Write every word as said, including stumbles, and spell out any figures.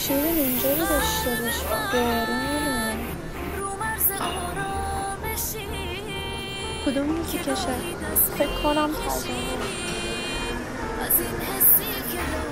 شیرین اینجا رو داشته باش بارونه. کدوم موزیکشه؟ فکر کنم تجربه.